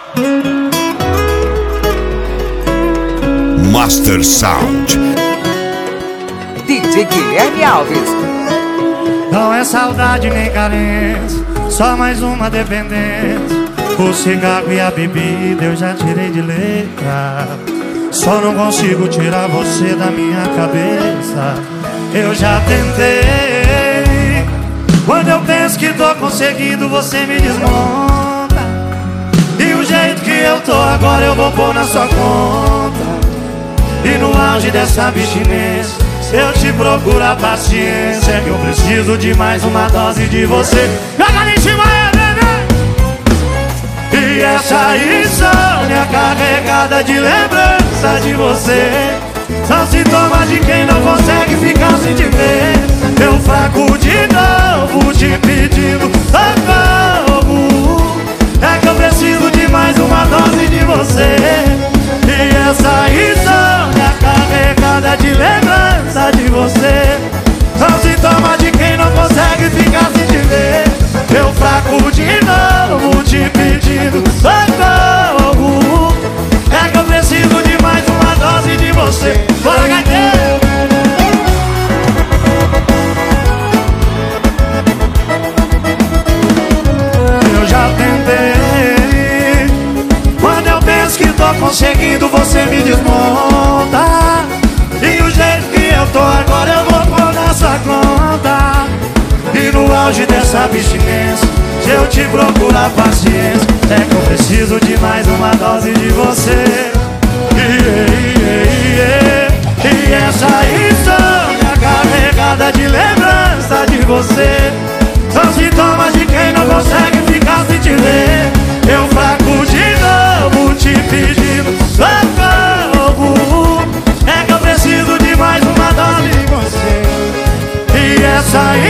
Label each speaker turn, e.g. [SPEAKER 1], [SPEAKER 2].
[SPEAKER 1] Master Sound.
[SPEAKER 2] DJ Guilherme Alves.
[SPEAKER 3] Não é saudade nem carência, só mais uma dependência. O cigarro e a bebida eu já tirei de letra. Só não consigo tirar você da minha cabeça. Eu já tentei. Quando eu penso que tô conseguindo, você me desmonta. E o jeito que eu tô agora eu vou pôr na sua conta. E no auge dessa abstinência, se eu te procuro a paciência, é que eu preciso de mais uma dose de você. Joga ali em cima aí, bebê! E essa insônia carregada de lembrança de você são sintomas de quem não consegue ficar sem te ver. Eu fraco de novo te pedindo socorro. É que eu preciso de mais uma dose de você. E essa insônia carregada de lembrança de você são sintomas de quem não consegue ficar sem te ver. Eu fraco de novo te pedindo socorro. É que eu preciso de mais uma dose de você. Bora, gaiteiro! Eu já tentei. Quando eu penso que tô conseguindo, você me desmonta. E o jeito que eu tô agora eu vou pôr na sua conta. E no auge dessa abstinência, se eu te procurar paciência, é que eu preciso de mais uma dose de você. E essa insônia carregada de lembrança de você são sintomas de quem não consegue ficar sem te ver. Eu fraco de novo te pedindo socorro. É que eu preciso de mais uma dose de você. E essa